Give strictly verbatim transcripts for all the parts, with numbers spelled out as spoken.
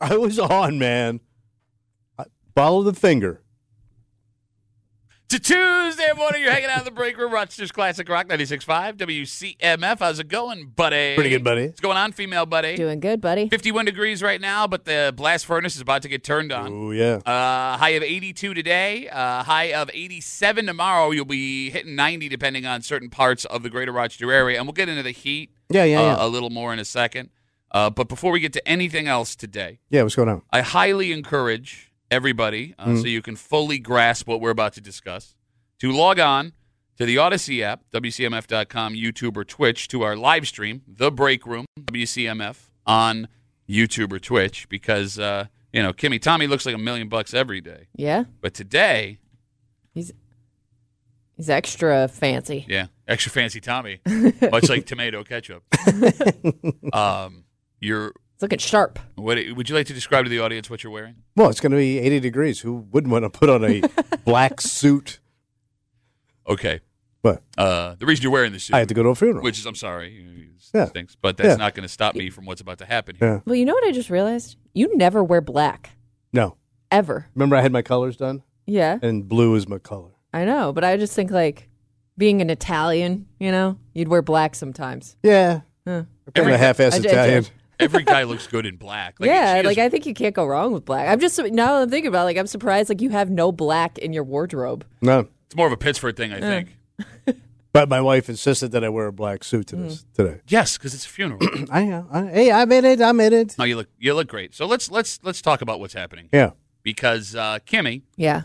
I was on, man. I, follow the finger. To Tuesday morning, you're hanging out in the break room. Rochester's Classic Rock ninety-six point five, W C M F. How's it going, buddy? Pretty good, buddy. What's going on, female buddy? Doing good, buddy. fifty-one degrees right now, but the blast furnace is about to get turned on. Oh, yeah. Uh, high of eighty-two today, uh, high of eighty-seven tomorrow. You'll be hitting ninety depending on certain parts of the greater Rochester area. And we'll get into the heat Yeah, yeah, uh, yeah. a little more in a second. Uh, but before we get to anything else today, Yeah, what's going on? I highly encourage everybody, uh, Mm. so you can fully grasp what we're about to discuss, to log on to the Odyssey app, W C M F dot com, YouTube, or Twitch, to our live stream, The Break Room, W C M F, on YouTube or Twitch, because, uh, you know, Kimmy Tommy looks like a million bucks every day. Yeah, But today, he's he's extra fancy. yeah, extra fancy Tommy, much like tomato ketchup. um, you're, It's looking sharp. what, would you like to describe to the audience what you're wearing? Well, it's going to be eighty degrees. Who wouldn't want to put on a black suit? Okay. But Uh, the reason you're wearing this suit, I had to go to a funeral. which is, I'm sorry, it Yeah. stinks, but that's Yeah. not going to stop me from what's about to happen here. Yeah. Well, you know what I just realized? You never wear black No. ever. Remember I had my colors done? Yeah, And blue is my color. I know, but I just think like being an Italian, you know, you'd wear black sometimes. Yeah. Huh. I'm Every- a half-ass I did- Italian. Every guy looks good in black. Like, yeah, she like is- I think you can't go wrong with black. I'm just now that I'm thinking about it, like I'm surprised like you have no black in your wardrobe. No. it's more of a Pittsburgh thing, I think. But my wife insisted that I wear a black suit to this today. Yes, because it's a funeral. I know. I, hey, I'm in it. I'm in it. No, you look you look great. So let's let's let's talk about what's happening Yeah. because uh, Kimmy, Yeah.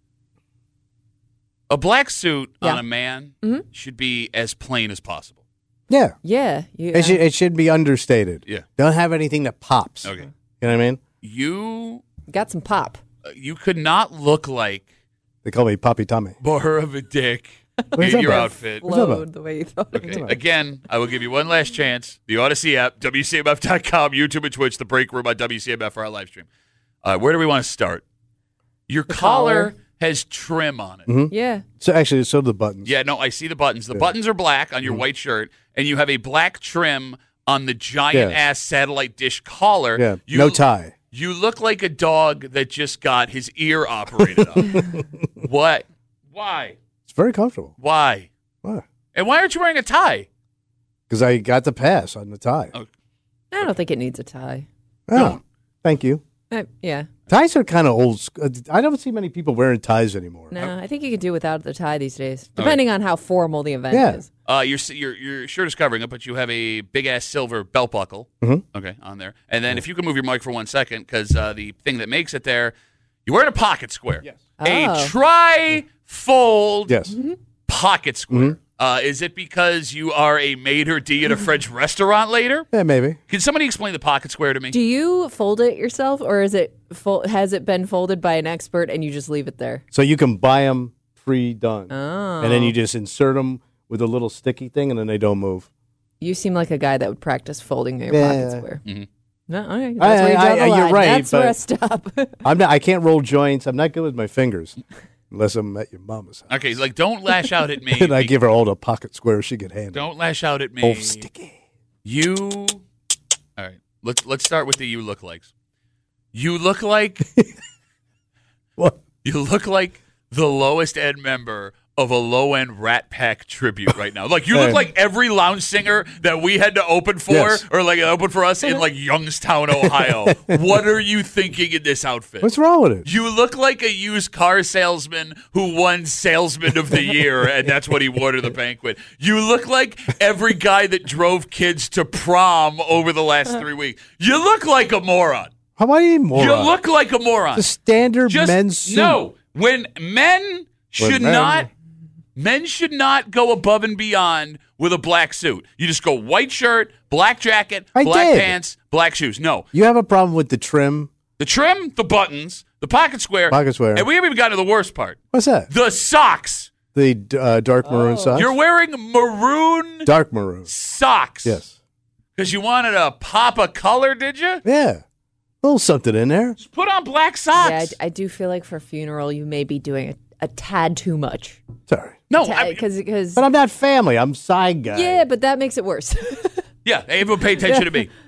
a black suit Yeah. on a man Mhm. should be as plain as possible. Yeah. Yeah. You, It should, it should be understated. Yeah. Don't have anything that pops. Okay. You know what I mean? You got some pop. uh, you could not look like They call me Poppy Tommy. more of a dick What's in up, your man? outfit. What's up, Flowed the way you thought it Okay. would. Again, I will give you one last chance. The Odyssey app, W C M F dot com, YouTube and Twitch, The Break Room on W C M F for our live stream. Uh, where do we want to start? Your collar, collar. has trim on it. Mm-hmm. Yeah. So actually, so do the buttons. Yeah, no, I see the buttons. The buttons are black on your Mm-hmm. white shirt, and you have a black trim on the giant-ass satellite dish collar. Yeah. You, no tie. You look like a dog that just got his ear operated on. What? Why? It's very comfortable. Why? Why? And why aren't you wearing a tie? Because I got the pass on the tie. Oh. I don't think it needs a tie. Oh, No. thank you. Uh, yeah. Ties are kind of old. sc- uh, I don't see many people wearing ties anymore. No, I think you can do without the tie these days, depending on how formal the event Yeah. is. Uh, your your your shirt is covering it, but you have a big ass silver belt buckle. Mhm. Okay, on there. And then if you can move your mic for one second, because uh, the thing that makes it there, you're wearing a pocket square. Yes. A Oh. tri-fold Yes. pocket square. Uh, is it because you are a maitre d' at a French restaurant later? Yeah, maybe. Can somebody explain the pocket square to me? Do you fold it yourself, or is it fol- has it been folded by an expert and you just leave it there? So you can buy them pre-done, Oh. and then you just insert them with a little sticky thing, and then they don't move. You seem like a guy that would practice folding your Yeah. pocket square. Mhm. No, okay. That's I- where you draw I- the I- you're line. right, That's where I but- stop. I'm not. I can't roll joints. I'm not good with my fingers, unless I'm at your mama's house. Okay, like don't lash out at me. And I give her all the pocket squares she could handle. Don't lash out at me. Oh, sticky. You. All right. Let's let's start with the you look likes. You look like What? you look like the lowest end member of a low end Rat Pack tribute right now. Like you look Hey. like every lounge singer that we had to open for, Yes. or like open for us in like Youngstown, Ohio. What are you thinking in this outfit? What's wrong with it? You look like a used car salesman who won Salesman of the Year, and that's what he wore to the banquet. You look like every guy that drove kids to prom over the last three weeks. You look like a moron. How about you moron? You look like a moron. the standard Just men's suit. no. When men should men- not, men should not go above and beyond with a black suit. You just go white shirt, black jacket, I black did. pants, black shoes. No, You have a problem with the trim. the trim, the buttons, the pocket square, Pocket square. and we haven't even gotten to the worst part. What's that? The socks. The uh, dark maroon socks. You're wearing maroon dark maroon. socks. Yes. Because you wanted a pop of color, did you? Yeah. A little something in there. Just put on black socks. Yeah, I, I do feel like for a funeral you may be doing a, a tad too much. Sorry. no, I mean, Because because But I'm not family. I'm side guy. yeah, but that makes it worse. yeah, everyone pay attention to me.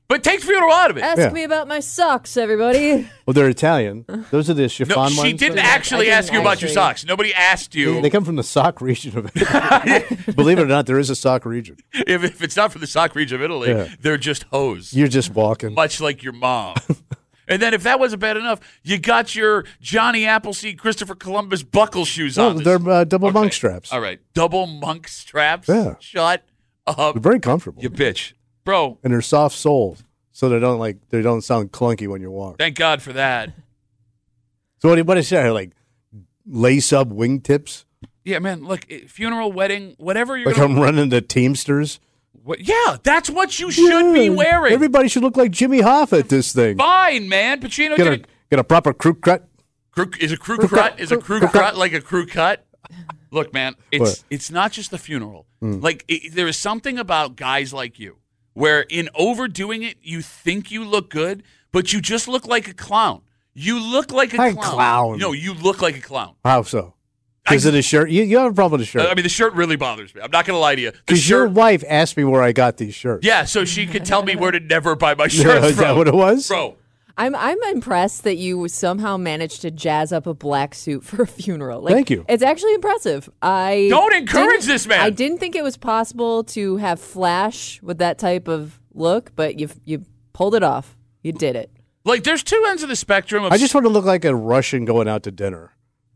But take funeral out of it. Ask Yeah. me about my socks, everybody. Well, they're Italian. Those are the chiffon No, ones. she didn't I actually didn't ask you about your actually. socks. Nobody asked They, you. they come from the sock region of Italy. Believe it or not, there is a sock region. If, if it's not from the sock region of Italy, Yeah. they're just hose, You're just walking. much like your mom. And then if that wasn't bad enough, you got your Johnny Appleseed, Christopher Columbus buckle shoes No, on. this- they're uh, double Okay. monk straps. All right. Double monk straps? Yeah. Shut up. They're very comfortable, You bitch. Bro, and they're soft soles, so they don't like they don't sound clunky when you walk. thank God for that. So what do you, what is that? Like lace up wingtips? Yeah, man, look, eh, funeral, wedding, whatever you're Like gonna, I'm running the Teamsters? what, yeah, that's what you should be Yeah. wearing. Everybody should look like Jimmy Hoffa at this thing. Fine, man. Pacino Get did a it. get a proper crew cut. Crew, is a crew cut? Is a crew cut like a crew cut? Look, man, it's What? it's not just the funeral. Hmm. Like it, there is something about guys like you, where in overdoing it, you think you look good, but you just look like a clown. You look like a I'm clown. clown. No, you look like a clown. How so? I- Because of the shirt? You, you have a problem with the shirt. I mean, the shirt really bothers me. I'm not going to lie to you. The Because your shirt, wife asked me where I got these shirts. yeah, so she could tell me where to never buy my Is shirts that from. what it was? Bro, I'm I'm impressed that you somehow managed to jazz up a black suit for a funeral. Like, Thank you. It's actually impressive. I Don't encourage didn't- this man. I didn't think it was possible to have flash with that type of look, but you you pulled it off. You did it. like there's two ends of the spectrum of I just want to look like a Russian going out to dinner.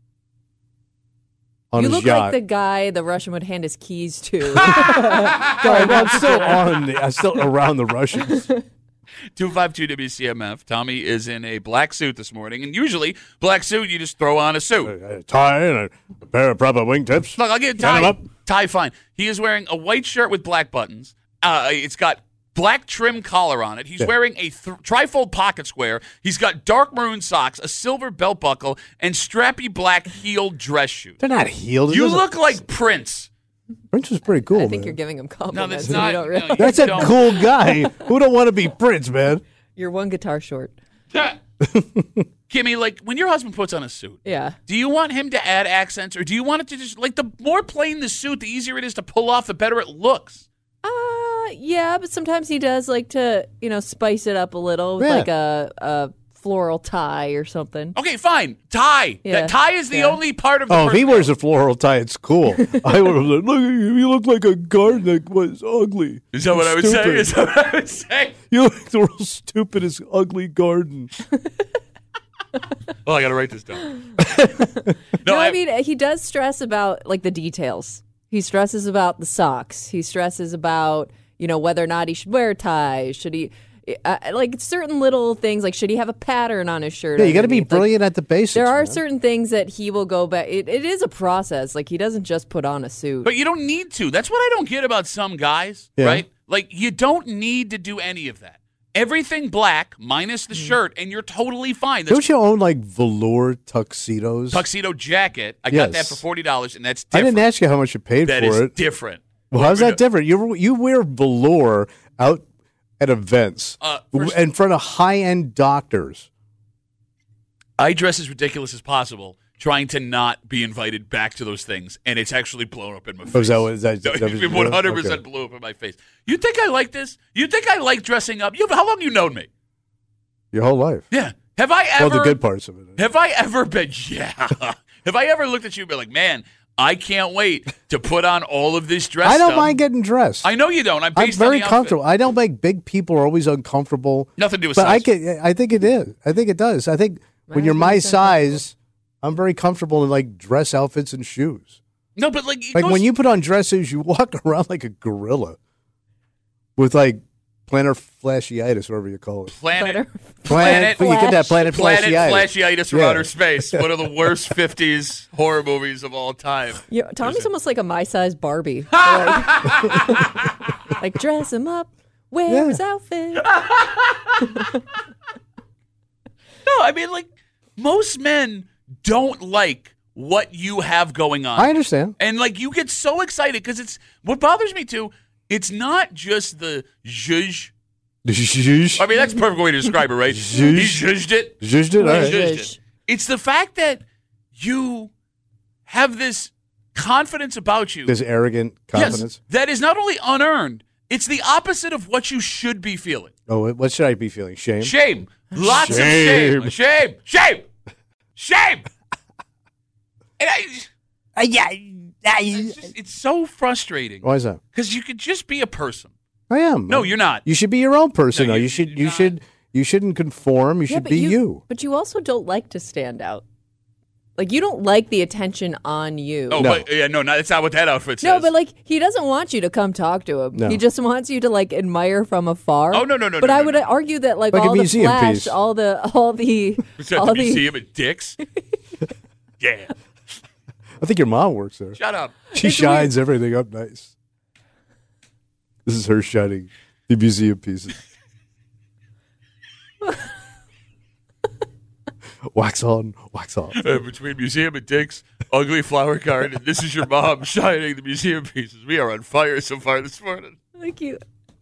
On you his look yacht. like the guy the Russian would hand his keys to. All right, well, I'm still on. The, I'm still around the Russians. two five two W C M F. Tommy is in a black suit this morning, and usually black suit you just throw on a suit. A tie and a pair of proper wingtips. Look, I'll get Turn 'em tie. up. Tie, fine. He is wearing a white shirt with black buttons. Uh, it's got black trim collar on it. He's Yeah. wearing a th- trifold pocket square. He's got dark maroon socks, a silver belt buckle, and strappy black heeled dress shoes. They're not healed. It You doesn't- look like Prince. Prince is pretty cool. I think man. you're giving him No, compliments. that's and not. You don't really. no, you That's a don't. cool guy. Who don't want to be Prince, man? You're one guitar short. Kimmy, like when your husband puts on a suit, Yeah. do you want him to add accents, or do you want it to just like the more plain the suit, the easier it is to pull off, the better it looks? Uh, yeah, but sometimes he does like to, you know, spice it up a little with Yeah. like a, a floral tie or something. Okay, fine. Tie. Yeah. That tie is the Yeah. only part of the Oh, if he person- wears a floral tie, it's cool. I would have like, look at you. You look like a garden that was ugly. Is that what I would say? Stupid. Is that what I would say? You look like the real stupidest, ugly garden. Oh, I got to write this down. No, I, I- mean, he does stress about like the details. He stresses about the socks. He stresses about, you know, whether or not he should wear a tie. Should he, uh, like certain little things, like should he have a pattern on his shirt? Yeah, you got to be underneath? Like, brilliant at the basics. there are man. certain things that he will go back. It, it is a process. Like he doesn't just put on a suit. But you don't need to. That's what I don't get about some guys, Yeah. right? Like, you don't need to do any of that. Everything black minus the shirt, and you're totally fine. That's Don't you own like velour tuxedos? tuxedo jacket. I got that Yes. for forty dollars, and that's I different. didn't ask you how much you paid That for is it. different. Well, how's that different? You you wear velour out at events Uh, first- in front of high end doctors. I dress as ridiculous as possible, trying to not be invited back to those things, and it's actually blown up in my face. Oh, is that what- is that- No, that was- it one hundred percent okay. blew up in my face. You think I like this? You think I like dressing up? You how long you known me? Your whole life. Yeah. Have I ever? Well, the good parts of it. Have I ever been? Yeah. Have I ever looked at you and been like, man, I can't wait to put on all of this dress I don't stuff. mind getting dressed. I know you don't. I'm I'm based very on the outfit. comfortable. I don't like big people are always uncomfortable. Nothing to do with But I size. can. I think it is. I think it does. I think when My you're my husband's uncomfortable. size, I'm very comfortable in like dress outfits and shoes. No, but like, it Like goes- when you put on dresses, you walk around like a gorilla with like plantar fasciitis, whatever you call it. planet, Planet- Planet, you get that planet, planet fasciitis. flashiitis from Yeah. outer space. One of the worst fifties horror movies of all time. Yeah, Tommy's almost like a my-size Barbie. like, like, dress him up, wear Yeah. his outfit. No, I mean, like, most men don't like what you have going on. I understand. And like you get so excited because it's what bothers me too. It's not just the zhuzh. Zhuzh. I mean, that's the perfect way to describe it, right? Zhuzh. He zhuzhed it. Zhuzhed it? All He right. zhuzhed Zhuzh. it. It's the fact that you have this confidence about you. This arrogant confidence. Yes, that is not only unearned, It's the opposite of what you should be feeling. Oh, what should I be feeling? Shame? Shame. Lots Shame. of shame. Shame. Shame. Shame. And I, Uh, yeah. it's, just, it's so frustrating. Why is that? Because you could just be a person. I am. No, you're not. You should be your own person. No, though. you- you should. you're You not. should. You shouldn't conform. You Yeah, should but be you. But you also don't like to stand out. Like, you don't like the attention on you. Oh, No. but yeah, no, no, that's not what that outfit says. No, but like he doesn't want you to come talk to him. No. He just wants you to like admire from afar. Oh, no, no, no, But no, I no, would no. argue that like, Like a all the museum flash, piece. all the all the Was that all the the museum at Dick's? Yeah. I think your mom works there. Shut up. She It's shines everything up nice. This is her shining the museum pieces. Wax on, wax off. Uh, between museum and Dick's, ugly flower garden, and this is your mom shining the museum pieces. We are on fire so far this morning. like you.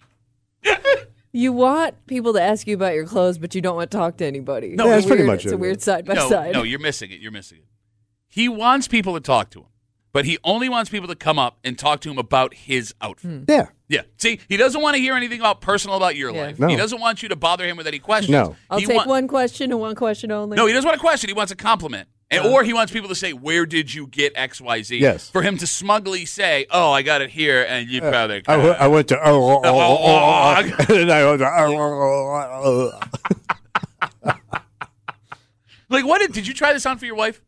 You want people to ask you about your clothes, but you don't want to talk to anybody. No, It's a that's pretty weird- much It's it, a weird yeah. side by No, side. no, you're missing it. You're missing it. He wants people to talk to him, but he only wants people to come up and talk to him about his outfit. Yeah. Yeah. See, he doesn't want to hear anything about personal about your Yeah. life. No. He doesn't want you to bother him with any questions. No. I'll He take want- one question and one question only. No, he doesn't want a question. He wants a compliment. And, or he wants people to say, where did you get X Y Z? Yes. For him to smugly say, oh, I got it here, and you probably I, w- I went to oh, oh, oh, oh, oh, Oh, and I went to oh, oh, oh, oh. Like, what did, did you try this on for your wife?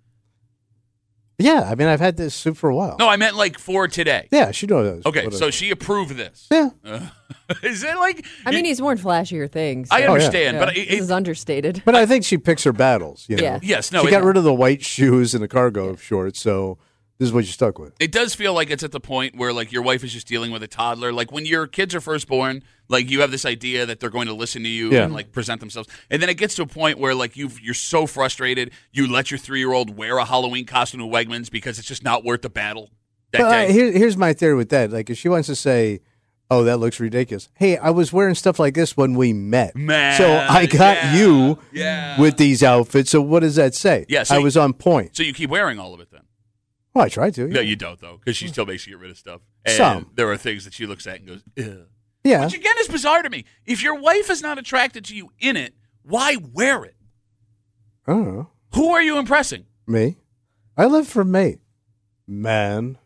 Yeah, I mean, I've had this soup for a while. No, I meant like for today. Yeah, she knows. Okay, what so it- she approved this. yeah, Is it like? I mean, he's worn flashier things. I so- understand, Yeah, but it, this it, is understated. but I think she picks her battles. You know? Yeah. yes, no, she it, got rid of the white shoes and the cargo shorts, so this is what you're stuck with. it does feel like it's at the point where like your wife is just dealing with a toddler. Like when your kids are first born, like you have this idea that they're going to listen to you Yeah. and like present themselves, and then it gets to a point where like you you're so frustrated, you let your three year old wear a Halloween costume to Wegmans because it's just not worth the battle that But, uh, day. here, here's my theory with that. Like, if she wants to say, "Oh, that looks ridiculous," hey, I was wearing stuff like this when we met, Man, so I got yeah, you yeah. with these outfits. So what does that say? Yeah, so I you- was on point. So you keep wearing all of it then? Well, I tried to. No, Yeah. you don't though, because she still makes you get rid of stuff. And Some. there are things that she looks at and goes, "Ugh." yeah. Which again is bizarre to me. If your wife is not attracted to you in it, why wear it? I don't know. Who are you impressing? Me, I live for me, man.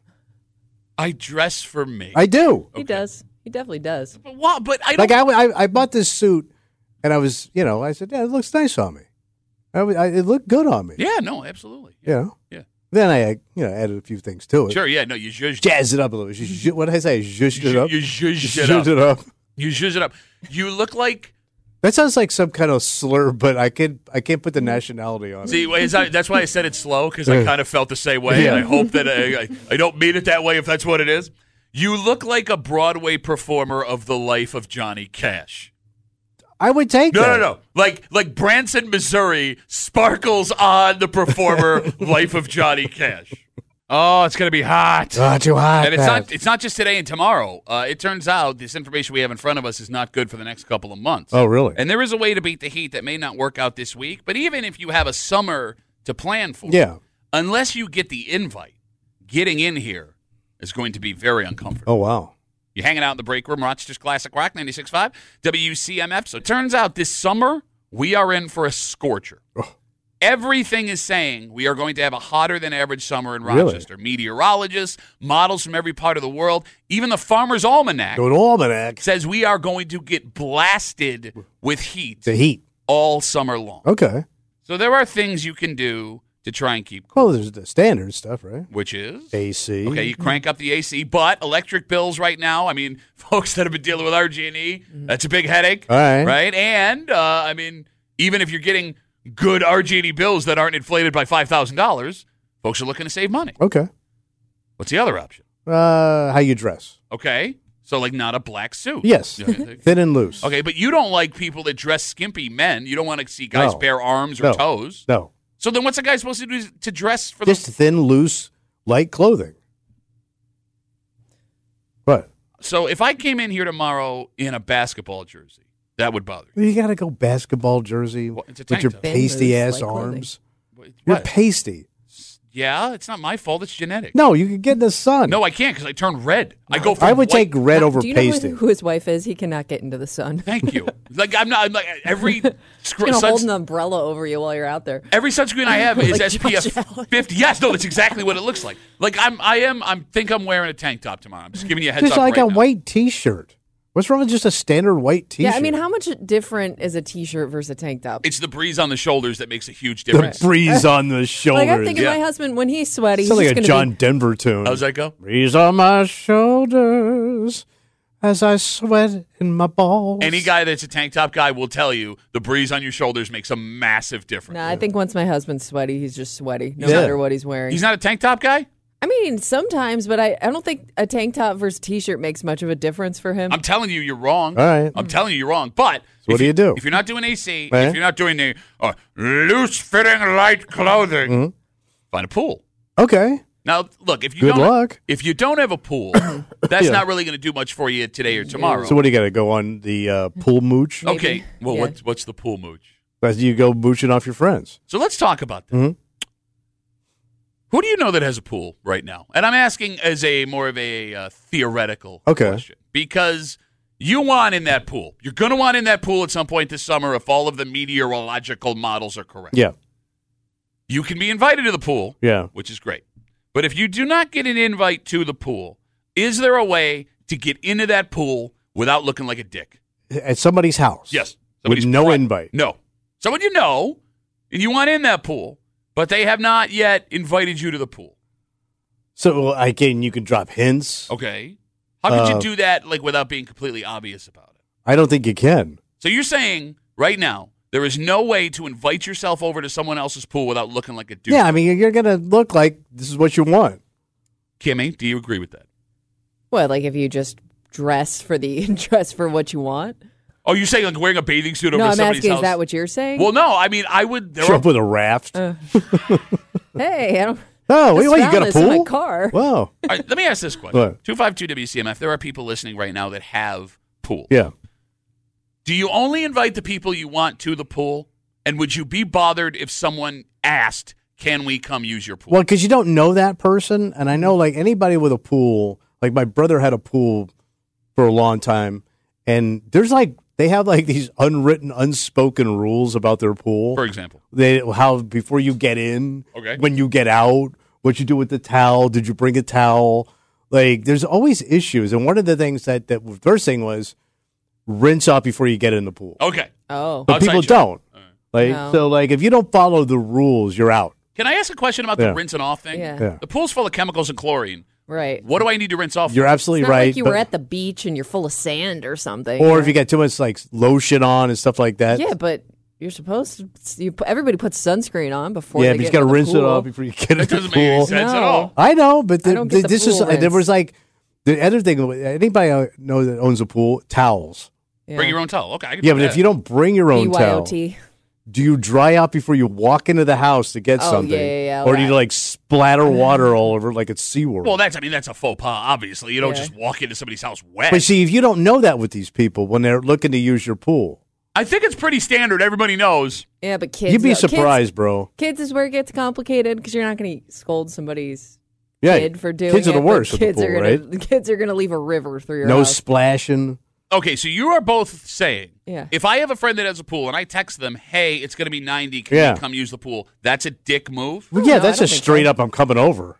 I dress for me. I do. He does. He definitely does. But why? But I don't. Like I, I, I bought this suit, and I was, you know, I said, yeah, it looks nice on me. I, was- I, it looked good on me. yeah, no, absolutely. You know. Yeah. Then I, you know, added a few things to it. Sure, yeah, no, you zhuzhed Jazz it up a little. Zhuzh- What did I say? Zhuzhed you, it up. you zhuzhed it Zhuzhed up. it up. You zhuzhed it up. You look like. That sounds like some kind of slur, but I can't, I can't put the nationality on it. See, is that, that's why I said it slow, because I kind of felt the same way. Yeah. And I hope that I, I, I don't mean it that way if that's what it is. You look like a Broadway performer of the life of Johnny Cash. I would take No, that. no, no. Like like Branson, Missouri sparkles on the performer life of Johnny Cash. Oh, it's gonna be hot. Oh, too hot. And it's Pat. not it's not just today and tomorrow. Uh, it turns out this information we have in front of us is not good for the next couple of months. Oh, really? And there is a way to beat the heat that may not work out this week, but even if you have a summer to plan for, Yeah. unless you get the invite, getting in here is going to be very uncomfortable. Oh, wow. You're hanging out in the break room, Rochester's Classic Rock, ninety-six point five, W C M F. So it turns out this summer, we are in for a scorcher. Oh. Everything is saying we are going to have a hotter than average summer in Really? Rochester. Meteorologists, models from every part of the world, even the Farmer's Almanac Go to Almanac. says we are going to get blasted with heat The heat. all summer long. Okay. So there are things you can do to try and keep Well, there's the standard stuff, right? which is A C. okay, you crank up the A C, but electric bills right now, I mean, folks that have been dealing with R G and E, that's a big headache. All right. Right? And, uh, I mean, even if you're getting good R G and E bills that aren't inflated by five thousand dollars, folks are looking to save money. Okay. What's the other option? Uh, how you dress? Okay, so like not a black suit. Yes. Okay, Thin and loose. okay, but you don't like people that dress skimpy men. You don't want to see guys No. bare arms or No. toes. No. So then what's a guy supposed to do to dress for Just the... thin, loose, light clothing. What? So if I came in here tomorrow in a basketball jersey, that would bother you. You got to go basketball jersey Well, it's a with tank your top. pasty Thin, ass loose, light clothing. arms. What? You're pasty. Yeah, Yeah, it's not my fault. It's genetic. No, you can get in the sun. No, I can't because I turn red. I go from I would white- take red over Do you know pasty. who, who his wife is? He cannot get into the sun. Thank you. Like I'm not I'm like every He's scr- gonna hold suns- an umbrella over you while you're out there. every sunscreen I have is Like S P F Josh Allen. fifty. Yes, no, that's exactly what it looks like. Like I'm I am I'm think I'm wearing a tank top tomorrow. I'm just giving you a heads Just up like right a now. white T-shirt. What's wrong with just a standard white T-shirt? Yeah, I mean, how much different is a t-shirt versus a tank top? It's the breeze on the shoulders that makes a huge the difference. breeze on the shoulders. Like I'm thinking, yeah. my husband when he's sweaty, he's Sounds just like a gonna John be, Denver tune. How's that go? Breeze on my shoulders as I sweat in my balls. Any guy that's a tank top guy will tell you the breeze on your shoulders makes a massive difference. Nah, I think once my husband's sweaty, he's just sweaty, no Yeah. matter what he's wearing. He's not a tank top guy? I mean, sometimes, but I, I don't think a tank top versus t-shirt makes much of a difference for him. I'm telling you, you're wrong. All right. I'm telling you, you're wrong. But what if do you do? If you're not doing A C, Eh? if you're not doing the uh, loose-fitting light clothing, Mm-hmm. find a pool. Okay. Now, look, if you Good don't, luck. if you don't have a pool, that's Yeah. not really going to do much for you today or tomorrow. So what do you got to go on the uh, pool mooch? Maybe. okay, well, Yeah. what's what's the pool mooch? As you go mooching off your friends. So let's talk about that. Mhm. Who do you know that has a pool right now? And I'm asking as a more of a uh, theoretical Okay. question because you want in that pool. You're going to want in that pool at some point this summer if all of the meteorological models are correct. Yeah. You can be invited to the pool, Yeah. which is great. But if you do not get an invite to the pool, is there a way to get into that pool without looking like a dick? At somebody's house. Yes. With Somebody's no pri- invite. No. Someone you know, and you want in that pool, but they have not yet invited you to the pool. So again, you can drop hints. Okay. How could Uh, you do that like without being completely obvious about it? I don't think you can. So you're saying right now there is no way to invite yourself over to someone else's pool without looking like a dude. Yeah, I mean, you're going to look like this is what you want. Kimmy, do you agree with that? What, like if you just dress for the dress for what you want? Oh, you're saying like wearing a bathing suit over No, to I'm somebody's asking, house? is that what you're saying? Well, no. I mean, I would. There Show are, up with a raft. Uh, hey, I don't. oh, wait, just wait, you found got a this in my pool? car. Wow. all right, let me ask this question. What? two five two W C M F. There are people listening right now that have pools. Yeah. Do you only invite the people you want to the pool? And would you be bothered if someone asked, can we come use your pool? Well, because you don't know that person. And I know, like, anybody with a pool, like my brother had a pool for a long time. And there's, like, they have, like, these unwritten, unspoken rules about their pool. For example. They how before you get in, Okay. when you get out, what you do with the towel. Did you bring a towel? Like, there's always issues. And one of the things that, that the first thing was rinse off before you get in the pool. Okay. Oh, But Outside people shot. don't. All right. Like, No. so, like, if you don't follow the rules, you're out. Can I ask a question about the Yeah. rinse and off thing? Yeah. Yeah. The pool's full of chemicals and chlorine. right. What do I need to rinse off? You're for? absolutely It's not right. like you but- were at the beach and you're full of sand or something. or Yeah. if you get too much, like, lotion on and stuff like that. Yeah, but you're supposed to. You, everybody puts sunscreen on before. Yeah, they but you get got to in the rinse it pool. off before you get in That the doesn't make any pool. sense at No. all. I know, but I the, don't the, get the this is pool there rinse. was like the other thing. Anybody I know that owns a pool, towels. Yeah. Bring your own towel. Okay. I can Yeah, do but that. if you don't bring your own towel, B Y O T. do you dry out before you walk into the house to get Oh, something, yeah, yeah, yeah, or do you right. like splatter water all over like it's SeaWorld? Well, that's, I mean, that's a faux pas, obviously. You don't Yeah. just walk into somebody's house wet. but see, if you don't know that with these people when they're looking to use your pool, I think it's pretty standard. Everybody knows. Yeah, but kids. you'd be though, surprised, bro. Kids, kids is where it gets complicated because you're not going to scold somebody's Yeah, kid for doing kids it. are the but worst at the Kids pool, are gonna, right? The kids are going to leave a river through your No house. splashing. Okay, so you are both saying, Yeah. if I have a friend that has a pool and I text them, hey, it's going to be ninety, can Yeah. you come use the pool? That's a dick move? Well, yeah, no, I that's don't just think straight so. up. I'm coming over.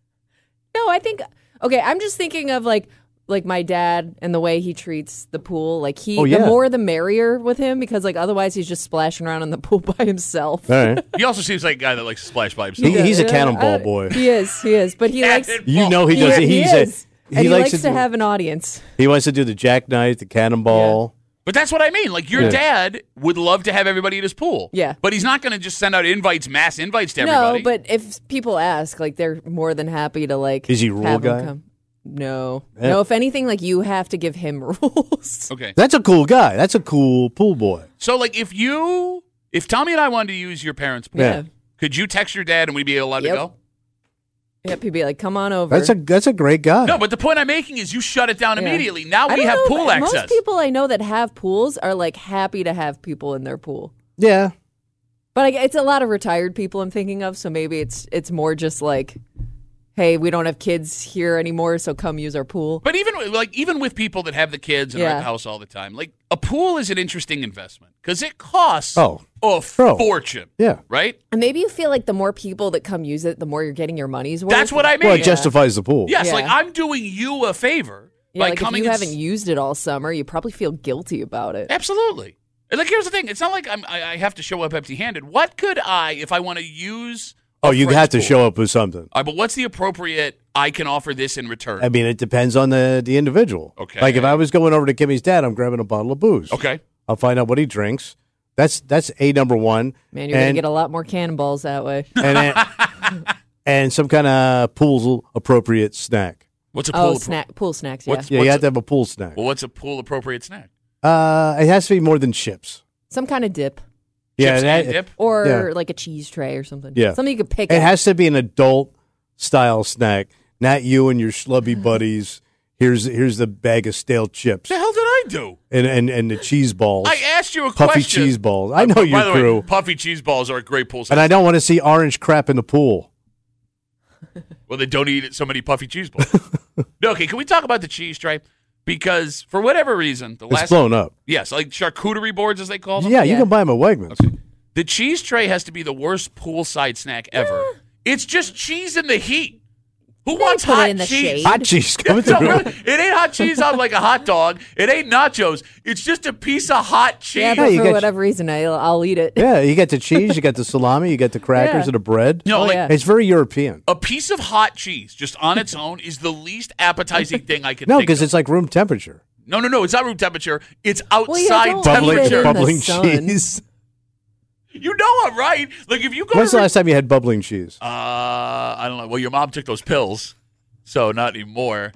No, I think okay. I'm just thinking of like like my dad and the way he treats the pool. Like he, Oh, yeah. the more the merrier with him because like otherwise he's just splashing around in the pool by himself. All right, He also seems like a guy that likes to splash by himself. He- he's a Yeah, cannonball I- boy. He is. He is. But he likes. Cannonball. you know he He, does. it. he He's is. a and he likes, to, do- have an audience. He wants to do the jackknife, the cannonball. But that's what I mean. Like, your Yeah. dad would love to have everybody at his pool. Yeah. But he's not going to just send out invites, mass invites to everybody. No, but if people ask, like they're more than happy to like. Is he rule have him guy? come. No, Yeah. no. If anything, like you have to give him rules. Okay. That's a cool guy. That's a cool pool boy. So, like, if you, if Tommy and I wanted to use your parents' pool, Yeah. could you text your dad and we'd be allowed Yep. to go? Yep, he'd be like, "Come on over." That's a that's a great guy. No, but the point I'm making is you shut it down Yeah. immediately. Now I we don't have know, pool but access. Most people I know that have pools are like happy to have people in their pool. yeah. But I, it's a lot of retired people I'm thinking of, so maybe it's it's more just like, hey, we don't have kids here anymore, so come use our pool. But even like even with people that have the kids and are Yeah. at the house all the time, like a pool is an interesting investment because it costs Oh. a Bro. fortune. Yeah. Right? And maybe you feel like the more people that come use it, the more you're getting your money's worth. That's what I mean. Well, it justifies the pool. Yes, Yeah. like I'm doing you a favor Yeah, by like if coming you and haven't s- used it all summer, you probably feel guilty about it. Absolutely. And like here's the thing: it's not like I'm, I, I have to show up empty-handed. What could I, if I want to use? a Oh, you friend's have to pool? show up with something. All right, but what's the appropriate? I can offer this in return. I mean, it depends on the, the individual. Okay. Like if I was going over to Kimmy's dad, I'm grabbing a bottle of booze. okay. I'll find out what he drinks. That's that's a number one. Man, you're going and, to get a lot more cannonballs that way. and, then- and some kind of pool appropriate snack. What's a pool? Oh, appro- snack, pool snacks, yeah. What's- Yeah, you have to have a pool snack. Well, what's a pool appropriate snack? Uh, it has to be more than chips. Some kind of dip. Yeah, Chips that- and dip. Or Yeah. like a cheese tray or something. Yeah. Something you could pick It up. has to be an adult style snack, not you and your schlubby buddies. Here's here's the bag of stale chips What the hell did I do? and and, and the cheese balls, I asked you a puffy question. cheese balls. I Uh, know by your the way, crew, puffy cheese balls are a great pool. and I don't want to see orange crap in the pool. Well, then don't eat so many puffy cheese balls. No, okay, can we talk about the cheese tray? Because for whatever reason, the It's last blown up. yes, like charcuterie boards as they call them. Yeah, you Yeah. can buy them at Wegmans. The cheese tray has to be the worst poolside snack ever. It's just cheese in the heat. Who wants put it hot in the cheese? shade. Hot cheese coming No, through. really, it ain't hot cheese on like a hot dog. It ain't nachos. It's just a piece of hot cheese. Yeah, Yeah, but you for get- whatever reason, I'll, I'll eat it. Yeah, you got the cheese, you got the salami, you got the crackers Yeah. and the bread. No, Oh, like yeah. It's very European. a piece of hot cheese just on its own is the least appetizing thing I can No, think because of. it's like room temperature. No, no, no. It's not room temperature. It's Well, yeah, outside don't Bubbling, leave it temperature. in the bubbling sun. cheese. You know I'm right. Like if you go When's to the last time you had bubbling cheese? Uh, I don't know. Well, your mom took those pills, so not anymore.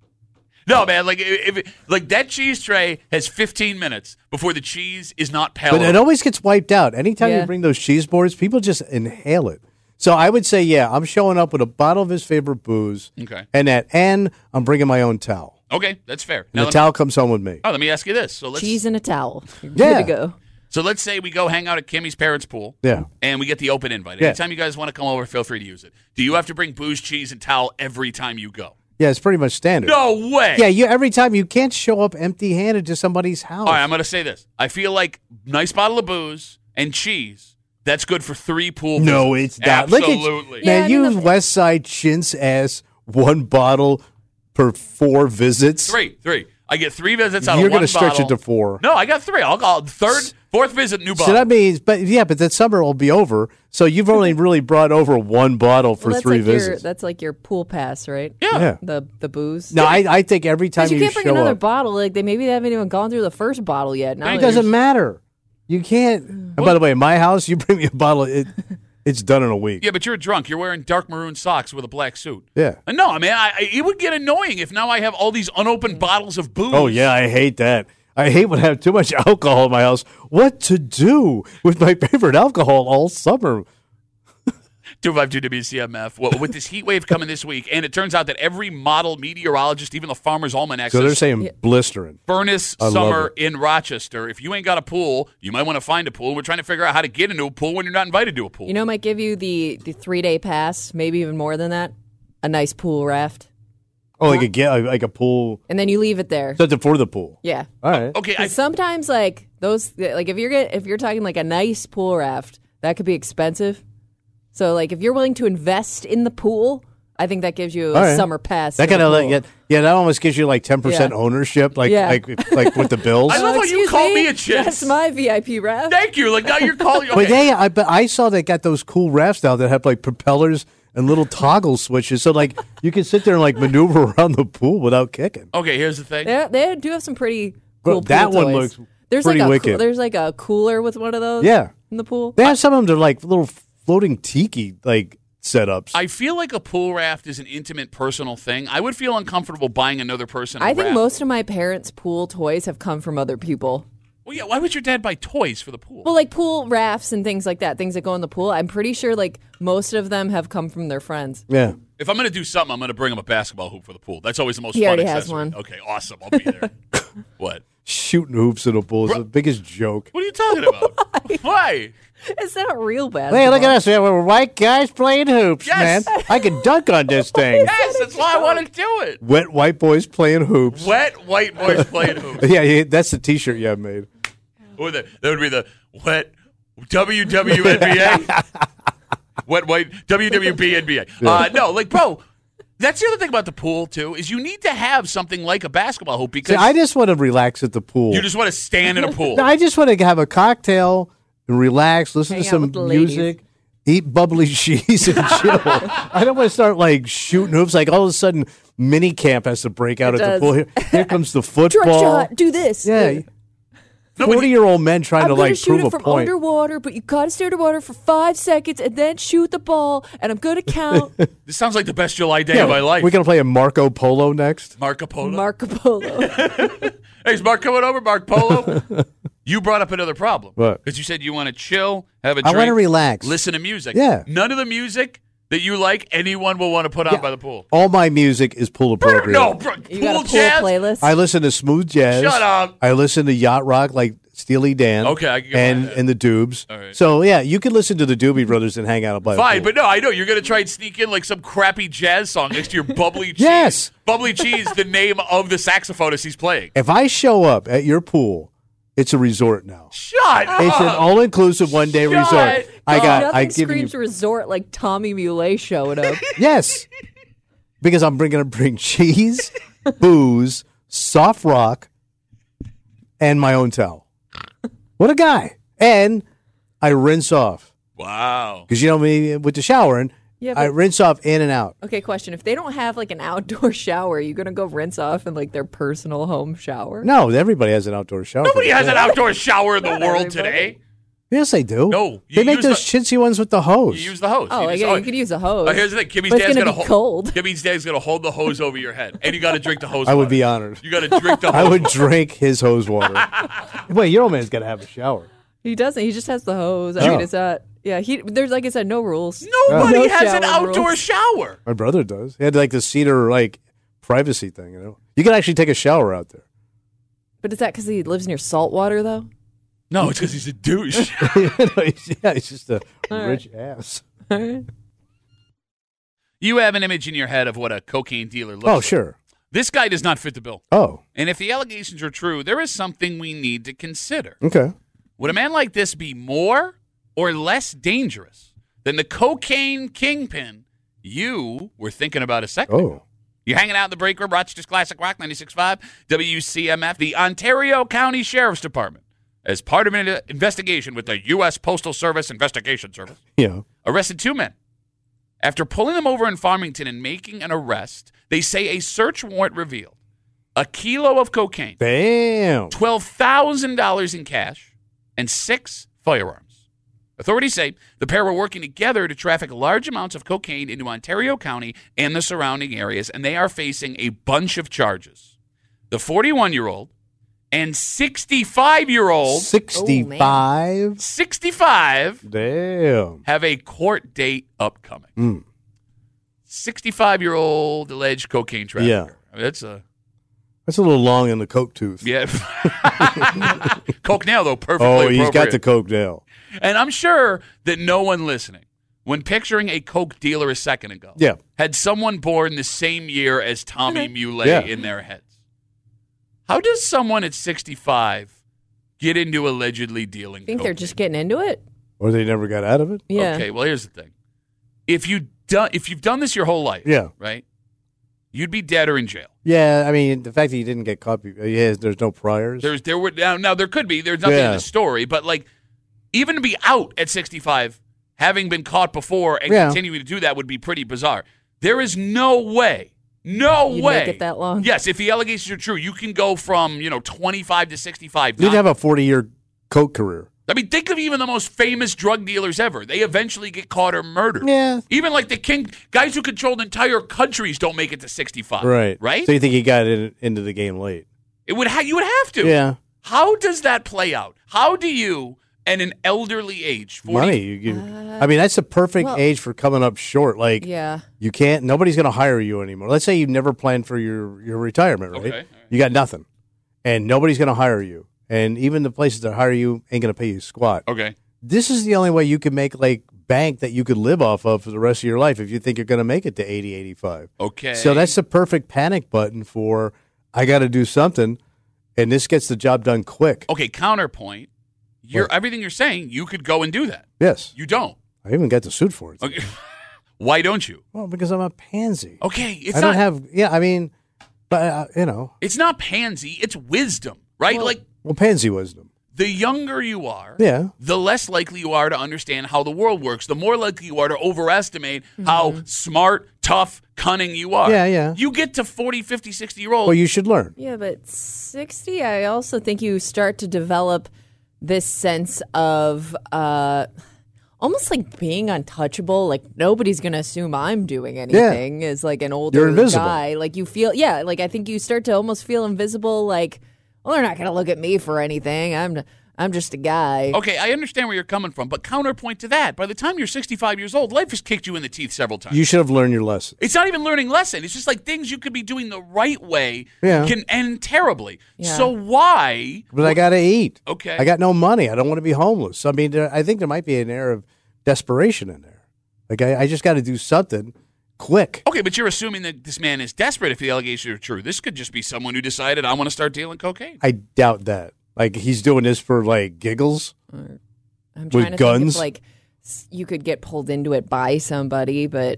No, man. Like if it, like that cheese tray has fifteen minutes before the cheese is not But palatable. it always gets wiped out. Anytime Yeah. you bring those cheese boards, people just inhale it. So I would say, yeah, I'm showing up with a bottle of his favorite booze, Okay. and that, and I'm bringing my own towel. Okay, that's fair. And Now, the let, towel comes home with me. oh, let me ask you this. So let's Cheese and a towel. You're Yeah. good to go. so let's say we go hang out at Kimmy's parents' pool. Yeah. And we get the open invite. Yeah. Anytime you guys want to come over, feel free to use it. Do you have to bring booze, cheese, and towel every time you go? Yeah, it's pretty much standard. No way. Yeah, you every time you can't show up empty-handed to somebody's house. All right, I'm going to say this. I feel like nice bottle of booze and cheese, that's good for three pool no, visits. it's not. Look at- Absolutely. Yeah, Man, I you mean, the- West Side chintz ass one bottle per four visits. Three, three. I get three visits out You're of one gonna stretch bottle. it to four. No, I got three. I'll call third, fourth visit, new bottle. So that means, but yeah, but that summer will be over. So you've only really brought over one bottle for Well, that's three like your visits. that's like your pool pass, right? yeah. Yeah. The the booze. No, I, I think every time Because you you, can't bring show another up, bottle. Like they maybe they haven't even gone through the first bottle yet. Now it Thank there's- doesn't matter. You can't. And by the way, in my house, you bring me a bottle, it, it's done in a week. Yeah, but you're drunk. You're wearing dark maroon socks with a black suit. Yeah. And no, I mean, I, I, it would get annoying if now I have all these unopened bottles of booze. Oh yeah, I hate that. I hate when I have too much alcohol in my house. What to do with my favorite alcohol all summer? two five two W C M F. Well, with this heat wave coming this week, and it turns out that every model meteorologist, even the Farmer's Almanac, So they're says saying blistering. furnace I love summer it. in Rochester. If you ain't got a pool, you might want to find a pool. We're trying to figure out how to get into a pool when you're not invited to a pool. You know, it might give you the the three day pass, maybe even more than that. A nice pool raft, Oh, like a get like a pool. and then you leave it there. Something for the pool. Yeah. All right. okay, I, And sometimes like those like if you're get if you're talking like a nice pool raft, that could be expensive. So like if you're willing to invest in the pool, I think that gives you a All right. summer pass. That to the kind of like pool. yeah, yeah, that almost gives you like ten percent Yeah. ownership, like Yeah. like like with the Bills. I love Oh, how you excuse call me me a chintz. That's my V I P raft. Thank you. Like now you're calling. Okay. But they, I but I saw they got those cool rafts now that have like propellers and little toggle switches, so like you can sit there and like maneuver around the pool without kicking. okay, here's the thing. They, they do have some pretty Bro, cool that pool one toys. looks there's pretty like a wicked. coo- there's like a cooler with one of those. Yeah. in the pool. They have some of them. They're like little floating tiki like setups. I feel like a pool raft is an intimate, personal thing. I would feel uncomfortable buying another person. a I think raft. most of my parents' pool toys have come from other people. Well, yeah. Why would your dad buy toys for the pool? Well, like pool rafts and things like that, things that go in the pool. I'm pretty sure like most of them have come from their friends. yeah. If I'm going to do something, I'm going to bring him a basketball hoop for the pool. That's always the most He fun already has accessory. one. Okay, awesome. I'll be there. What? shooting hoops in a pool. It's the biggest joke. What are you talking about? Why? It's not real basketball. Hey, look at us. We're white guys playing hoops, Yes. man. I can dunk on this thing. Yes, that's why I want to do it. Wet white boys playing hoops. Wet white boys playing hoops. Yeah, yeah, that's the T-shirt you have made. Or the, that would be the wet W W N B A. Wet white W W B N B A. Uh, no, like, bro, that's the other thing about the pool, too, is you need to have something like a basketball hoop because See, I just want to relax at the pool. you just want to stand in a pool. No, I just want to have a cocktail and relax, listen Hang to out some with the ladies. music, eat bubbly cheese, and chill. I don't want to start like shooting hoops. Like all of a sudden, mini camp has to break out It at does. the pool. Here, here comes the Trick football. shot. Do this. Yeah, No, but forty-year-old men trying I'm to gonna like shoot prove it a from point. underwater, but you gotta stay underwater for five seconds and then shoot the ball, and I'm gonna count this sounds like the best July day Yeah, of my life. We're gonna play a Marco Polo next. Marco Polo. Marco Polo. Hey, is Mark coming over? Mark Polo? You brought up another problem. What? Because you said you want to chill, have a I drink. want to relax. Listen to music. Yeah. None of the music that you like, anyone will want to put on Yeah. by the pool. All my music is pool appropriate. No, bro, You pool got a pool jazz? playlist. I listen to smooth jazz. Shut up. I listen to yacht rock like Steely Dan. Okay, I can get and behind that. and the Dubes. All right. So yeah, you can listen to the Doobie Brothers and hang out by the Fine, pool. but no, I know you're going to try and sneak in like some crappy jazz song next to your bubbly cheese. Yes. Bubbly cheese, the name of the saxophonist he's playing. If I show up at your pool, it's a resort now. Shut up. It's an all-inclusive one-day Shut resort. I up. got. Nothing I give screams you resort like Tommy Muley showing up. yes, because I'm bringing to bring cheese, booze, soft rock, and my own towel. What a guy! And I rinse off Wow. because you know me with the showering. Yeah, I but- rinse off in and out. Okay, question. If they don't have like an outdoor shower, are you gonna go rinse off in like their personal home shower? No, everybody has an outdoor shower. Nobody has an outdoor shower in the Not world everybody. today. Yes, they do. No, you they make use those the- chintzy ones with the hose. You use the hose. Oh, you like, just- yeah, you could use a hose. Oh, here's the thing. Kimmy's But it's dad's gonna gonna be hold. cold. Kimmy's dad's gonna hold the hose over your head, and you got to drink the hose. I would water. be honored. You got to drink the hose. I would water. drink his hose water. Wait, your old man's got to have a shower. He doesn't. He just has the hose. I Oh. mean, it's not. Yeah, he. There's like I said, no rules. Nobody No has an shower outdoor rules. shower. My brother does. He had like the cedar like privacy thing. You know, you can actually take a shower out there. But is that because he lives near salt water though? No, it's because he's a douche. yeah, he's just a All right. rich ass. All right. You have an image in your head of what a cocaine dealer looks Oh, like. sure. This guy does not fit the bill. Oh, And if the allegations are true, there is something we need to consider. okay. Would a man like this be more or less dangerous than the cocaine kingpin you were thinking about a second ago? Oh, You're hanging out in the break room, Rochester's Classic Rock ninety-six point five, W C M F, the Ontario County Sheriff's Department, as part of an investigation with the U S Postal Service Investigation Service, yeah. arrested two men. After pulling them over in Farmington and making an arrest, they say a search warrant revealed a kilo of cocaine, Damn. twelve thousand dollars in cash, and six firearms. Authorities say the pair were working together to traffic large amounts of cocaine into Ontario County and the surrounding areas, and they are facing a bunch of charges. The forty-one-year-old and sixty-five-year-old, Sixty-five. sixty-five, Damn. have a court date upcoming. Mm. sixty-five-year-old alleged cocaine trafficker. Yeah. I mean, that's a That's a little long in the coke tooth. yeah. Coke now though, perfectly Oh, he's got appropriate. the coke now. And I'm sure that no one listening, when picturing a coke dealer a second ago, Yeah. had someone born the same year as Tommy Muley Yeah. in their heads. How does someone at sixty-five get into allegedly dealing? I think they're cocaine? just getting into it. Or they never got out of it. Yeah. Okay. Well, here's the thing: if you done if you've done this your whole life, Yeah. right, you'd be dead or in jail. Yeah, I mean, the fact that he didn't get caught, yeah, there's no priors. There's there were now, now there could be there's nothing Yeah. in the story, but like even to be out at sixty-five, having been caught before and Yeah. continuing to do that would be pretty bizarre. There is no way, no You'd way. make it that long? Yes, if the allegations are true, you can go from you know twenty-five to sixty-five. You Not- didn't have a forty-year coke career. I mean, think of even the most famous drug dealers ever. They eventually get caught or murdered. Yeah. Even like the king guys who controlled entire countries don't make it to sixty-five. Right. Right. So you think he got in, into the game late? it would ha- you would have to. Yeah. How does that play out? How do you, at an elderly age, forty, Money. You, you, I mean, that's the perfect well- age for coming up short. Like, Yeah. you can't, nobody's going to hire you anymore. Let's say you never planned for your, your retirement, right? Okay, all right. You got nothing. and nobody's going to hire you. And even the places that hire you ain't going to pay you squat. Okay. This is the only way you can make like bank that you could live off of for the rest of your life if you think you're going to make it to eighty, eighty-five. Okay. So that's the perfect panic button for I got to do something, and this gets the job done quick. Okay, counterpoint. You're What? Everything you're saying, you could go and do that. Yes. You don't. I even got the suit for it. Okay. Why don't you? Well, because I'm a pansy. Okay, it's I not don't have, yeah, I mean, but, uh, you know. it's not pansy, it's wisdom, right? Well- like Well, pansy wisdom. the younger you are, Yeah. the less likely you are to understand how the world works. The more likely you are to overestimate how smart, tough, cunning you are. Yeah, yeah. You get to forty, fifty, sixty year old. Well, you should learn. Yeah, but sixty, I also think you start to develop this sense of uh, almost like being untouchable. Like nobody's going to assume I'm doing anything as like an older You're invisible. guy. Like you feel, yeah, like I think you start to almost feel invisible. Like, well, they're not going to look at me for anything. I'm I'm just a guy. Okay, I understand where you're coming from, but counterpoint to that, by the time you're sixty-five years old, life has kicked you in the teeth several times. You should have learned your lesson. It's not even learning lesson. It's just like things you could be doing the right way Yeah. can end terribly. Yeah. So why? But I got to eat. Okay. I got no money. I don't want to be homeless. I mean, there, I think there might be an air of desperation in there. Like, I, I just got to do something quick. Okay, but you're assuming that this man is desperate if the allegations are true. This could just be someone who decided, I want to start dealing cocaine. I doubt that. Like, he's doing this for, like, giggles. I'm With trying to guns? think if like s- you could get pulled into it by somebody, but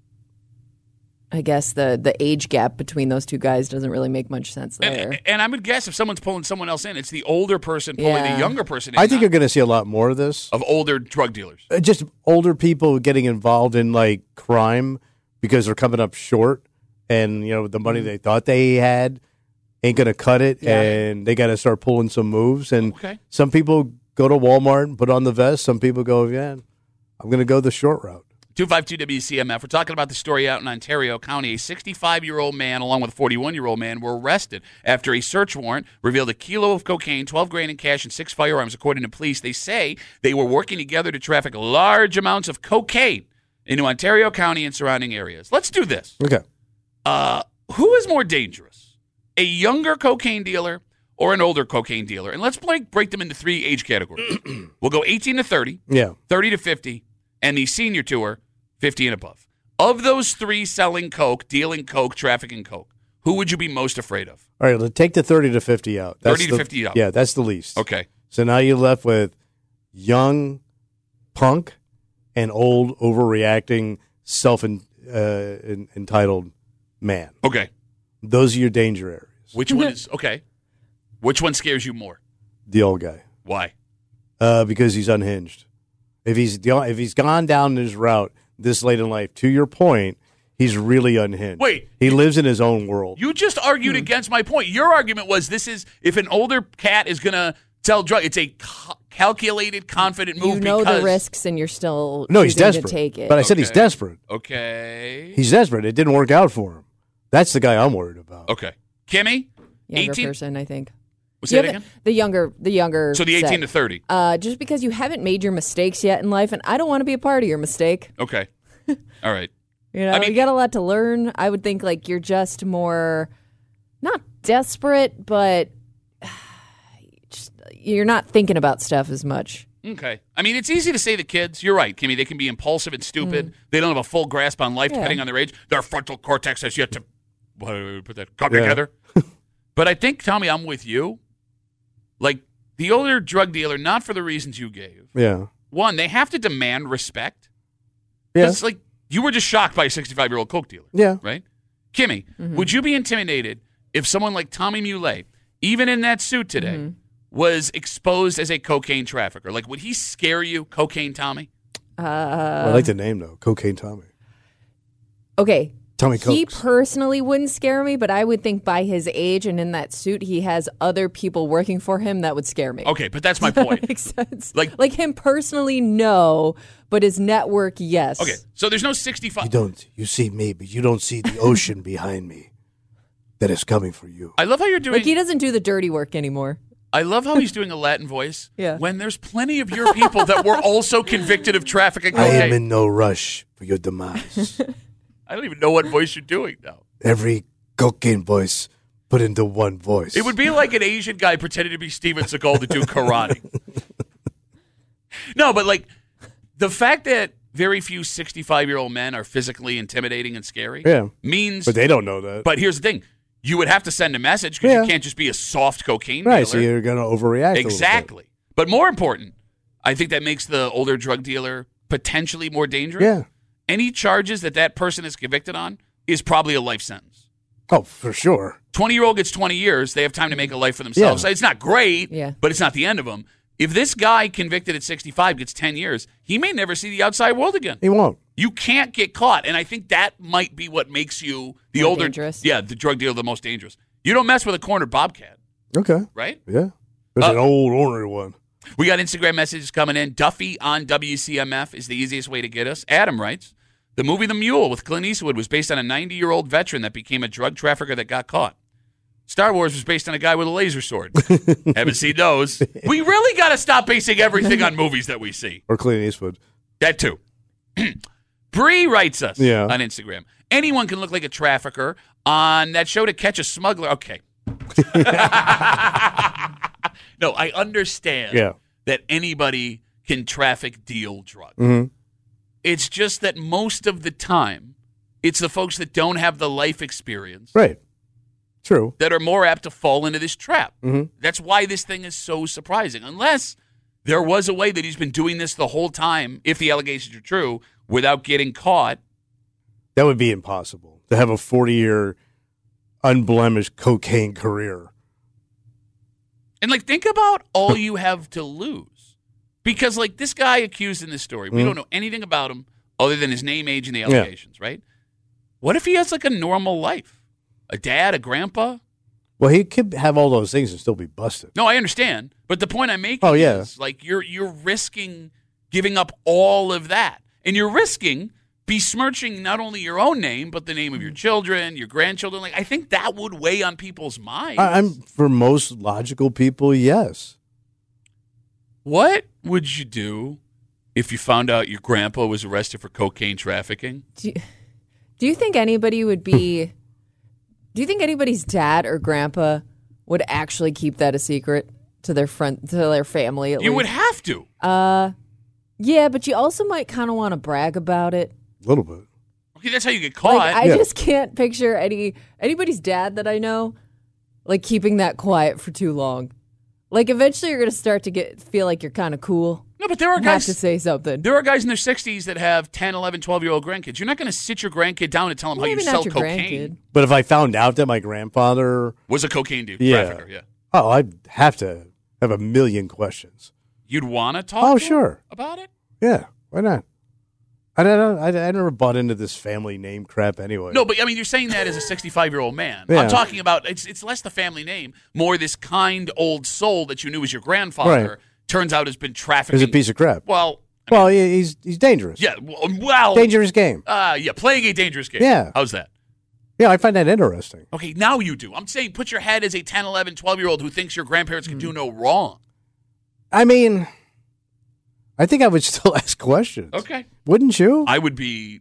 I guess the the age gap between those two guys doesn't really make much sense there. And, and I would guess if someone's pulling someone else in, it's the older person pulling Yeah. the younger person in. I think not- you're going to see a lot more of this. of older drug dealers. Uh, Just older people getting involved in, like, crime because they're coming up short. And, you know, the money they thought they had ain't going to cut it. Yeah. And they got to start pulling some moves. And Okay. some people go to Walmart and put on the vest. Some people go, yeah, I'm going to go the short route. two five two W C M F. We're talking about the story out in Ontario County. A sixty-five-year-old man along with a forty-one-year-old man were arrested after a search warrant revealed a kilo of cocaine, twelve grand in cash, and six firearms. According to police, they say they were working together to traffic large amounts of cocaine into Ontario County and surrounding areas. Let's do this. Okay. Uh, who is more dangerous, a younger cocaine dealer or an older cocaine dealer? And let's break, break them into three age categories. We'll go eighteen to thirty, Yeah. thirty to fifty, and the senior tour, fifty and above. Of those three selling coke, dealing coke, trafficking coke, who would you be most afraid of? All right, let's take the thirty to fifty out. thirty to the- fifty out. Yeah, that's the least. Okay. So now you're left with young punk and old, overreacting, self uh, entitled man. Okay. Those are your danger areas. Which one is okay? Which one scares you more? The old guy, Why? uh, because he's unhinged. If he's if he's gone down this route this late in life, to your point, he's really unhinged. Wait. he lives in his own world. You just argued against my point. Your argument was this is if an older cat is going to sell drugs, it's a ca- calculated, confident move you know because the risks, and you're still no, he's choosing desperate. to take it. But I said he's Okay. desperate. Okay. He's desperate. It didn't work out for him. That's the guy I'm worried about. Okay. Kimmy? younger eighteen? person, I think. Was You that haven't- again? The younger, the younger. So the eighteen set. to thirty. Uh, just because you haven't made your mistakes yet in life, and I don't want to be a part of your mistake. Okay. All right. You know, I mean- you got a lot to learn. I would think like you're just more, not desperate, but just, you're not thinking about stuff as much. Okay. I mean, it's easy to say the kids. You're right, Kimmy. They can be impulsive and stupid. They don't have a full grasp on life, Yeah. depending on their age. Their frontal cortex has yet to what do we put that come Yeah. together. But I think, Tommy, I'm with you. Like the older drug dealer, not for the reasons you gave. Yeah. One, they have to demand respect. Yeah. It's like you were just shocked by a sixty-five-year-old coke dealer. Yeah. Right? Kimmy, would you be intimidated if someone like Tommy Muley, even in that suit today, was exposed as a cocaine trafficker? Like, would he scare you, Cocaine Tommy? I like the name though, Cocaine Tommy. Okay. Tommy He Cokes. personally wouldn't scare me, but I would think by his age and in that suit, he has other people working for him that would scare me. Okay, but that's my point. Makes sense. Like- like him personally, no, but his network, yes. Okay, so there's no sixty-five. You don't. You see me, but you don't see the ocean behind me that is coming for you. I love how you're doing. Like he doesn't do the dirty work anymore. I love how he's doing a Latin voice. Yeah. When there's plenty of your people that were also convicted of trafficking I cocaine. am in no rush for your demise. I don't even know what voice you're doing now. Every cocaine voice put into one voice. It would be like an Asian guy pretending to be Steven Seagal to do karate. No, but like the fact that very few sixty-five-year-old men are physically intimidating and scary Yeah. means. But they don't know that. But here's the thing. You would have to send a message because Yeah. you can't just be a soft cocaine right, dealer. so you're going to overreact. Exactly. But more important, I think that makes the older drug dealer potentially more dangerous. Yeah. Any charges that that person is convicted on is probably a life sentence. Oh, for sure. twenty-year-old gets twenty years. They have time to make a life for themselves. Yeah. It's not great, Yeah. but it's not the end of them. If this guy convicted at sixty-five gets ten years, he may never see the outside world again. He won't. You can't get caught. And I think that might be what makes you the More older, dangerous. yeah, the drug dealer the most dangerous. You don't mess with a cornered bobcat, Okay. right? Yeah. There's Uh, an old ornery one. We got Instagram messages coming in. Duffy on W C M F is the easiest way to get us. Adam writes, the movie The Mule with Clint Eastwood was based on a ninety-year-old veteran that became a drug trafficker that got caught. Star Wars was based on a guy with a laser sword. Haven't seen those. We really got to stop basing everything on movies that we see. Or Clint Eastwood. That too. Bree writes us Yeah. on Instagram. Anyone can look like a trafficker on that show To Catch a Smuggler. Okay. No, I understand Yeah. that anybody can traffic, deal drugs. Mm-hmm. It's just that most of the time, it's the folks that don't have the life experience Right. True. that are more apt to fall into this trap. Mhm. That's why this thing is so surprising. Unless there was a way that he's been doing this the whole time, if the allegations are true, without getting caught. That would be impossible to have a forty-year unblemished cocaine career. And, like, think about all you have to lose. Because, like, this guy accused in this story, we Mhm. don't know anything about him other than his name, age, and the allegations, right? What if he has, like, a normal life? A dad, a grandpa? Well, he could have all those things and still be busted. No, I understand. But the point I'm making Oh, yeah. is, like, you're you're risking giving up all of that. And you're risking besmirching not only your own name, but the name of your children, your grandchildren. Like, I think that would weigh on people's minds. I, I'm for most logical people, yes. What would you do if you found out your grandpa was arrested for cocaine trafficking? Do you, do you think anybody would be? Do you think anybody's dad or grandpa would actually keep that a secret to their friend, to their family? At You least? would have to. Uh, yeah, but you also might kind of want to brag about it. A little bit. Okay, that's how you get caught. Like, I Yeah. just can't picture any anybody's dad that I know like keeping that quiet for too long. Like eventually you're gonna start to get feel like you're kind of cool. no, but there are and have guys. to say something. There are guys in their sixties that have ten, eleven, twelve-year-old grandkids. You're not going to sit your grandkid down and tell him how Maybe you not sell your cocaine. grandkid. But if I found out that my grandfather, Was a cocaine dude, Yeah. trafficker, yeah. oh, I'd have to have a million questions. You'd want to talk Oh, to him sure. about it? Yeah, why not? I don't know. I, I never bought into this family name crap anyway. No, but I mean, you're saying that as a sixty-five-year-old man. Yeah. I'm talking about it's it's less the family name, more this kind old soul that you knew as your grandfather. Right. Turns out has been trafficking. He's a piece of crap. Well, Well, he, he's he's dangerous. yeah, well, well Dangerous game. uh, yeah, playing a dangerous game. Yeah. How's that? Yeah, I find that interesting. Okay, now you do. I'm saying put your head as a ten, eleven, twelve-year-old who thinks your grandparents can do no wrong. I mean, I think I would still ask questions. Okay. Wouldn't you? I would be.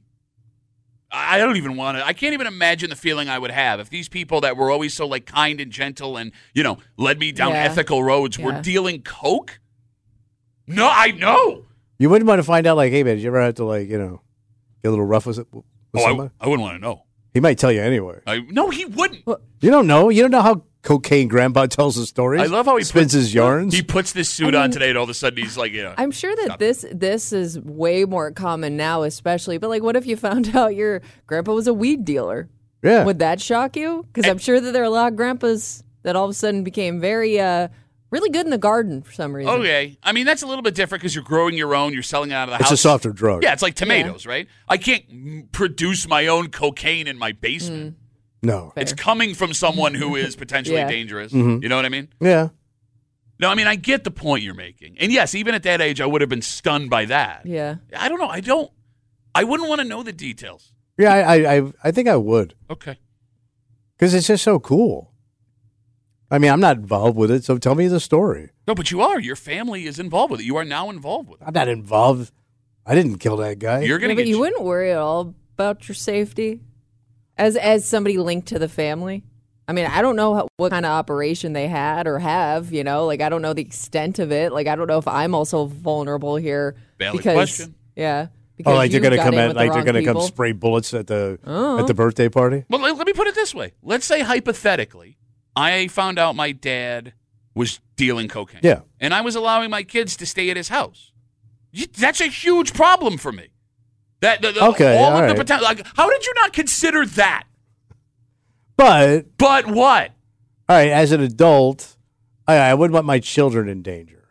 I don't even want to. I can't even imagine the feeling I would have if these people that were always so like kind and gentle and you know led me down Yeah. ethical roads were Yeah. dealing coke. No, I know. You wouldn't want to find out, like, hey, man, did you ever have to, like, you know, get a little rough with, with Oh, somebody? I, I wouldn't want to know. He might tell you anyway. I, no, he wouldn't. You don't know. You don't know how cocaine grandpa tells his stories. I love how he spins puts, his yarns. He puts this suit I on mean- today, and all of a sudden he's like, yeah. I'm sure that Stop. this this is way more common now, especially. But like, what if you found out your grandpa was a weed dealer? yeah. Would that shock you? Because I'm sure that there are a lot of grandpas that all of a sudden became very, uh, really good in the garden for some reason. Okay, I mean that's a little bit different because you're growing your own. You're selling it out of the It's house. a softer drug. Yeah, it's like tomatoes, right? I can't mm, produce my own cocaine in my basement. No. Fair. It's coming from someone who is potentially Yeah. dangerous. Mhm. You know what I mean? Yeah. No, I mean I get the point you're making, and yes, even at that age, I would have been stunned by that. Yeah. I don't know. I don't. I wouldn't want to know the details. Yeah, I, I, I, I think I would. Okay. Because it's just so cool. I mean, I'm not involved with it, so tell me the story. No, but you are. Your family is involved with it. You are now involved with it. I'm not involved. I didn't kill that guy. You're Yeah, gonna but get. you wouldn't worry at all about your safety as as somebody linked to the family. I mean, I don't know how, what kind of operation they had or have, you know, like I don't know the extent of it. Like I don't know if I'm also vulnerable here. Valid because, question. Yeah. Because Oh, like they're you gonna got come in at, with the like they're wrong gonna people. come spray bullets at the Oh. at the birthday party. Well, let, let me put it this way. Let's say hypothetically, I found out my dad was dealing cocaine. Yeah. And I was allowing my kids to stay at his house. You- That's a huge problem for me. That the, the, Okay, all all of the right. potential. Like, how did you not consider that? But But what? all right, as an adult, I, I wouldn't want my children in danger.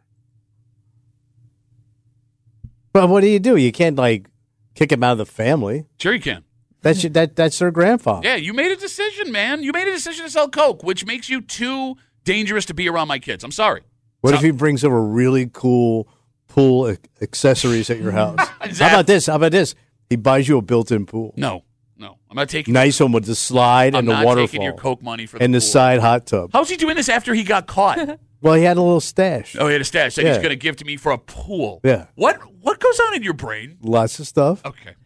But what do you do? You can't like kick them out of the family. Sure, you can. That's your, that that's their grandfather. Yeah, you made a decision, man. You made a decision to sell coke, which makes you too dangerous to be around my kids. I'm sorry. What So- if he brings over really cool pool ac- accessories at your house? How about this? How about this? He buys you a built-in pool, No, no, I'm not taking. nice one with the slide I'm and the not waterfall taking your coke money for the and the pool. side hot tub. How's he doing this after he got caught? Well, he had a little stash. Oh, he had a stash that he's Yeah. going to give to me for a pool. Yeah. What What goes on in your brain? Lots of stuff. Okay.